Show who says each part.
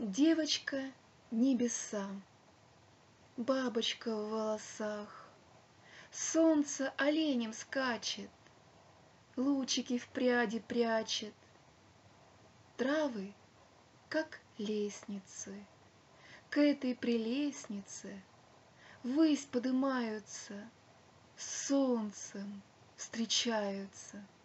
Speaker 1: Девочка небеса, бабочка в волосах, солнце оленем скачет, лучики в пряди прячет. Травы, как лестницы, к этой прелестнице ввысь подымаются, с солнцем встречаются.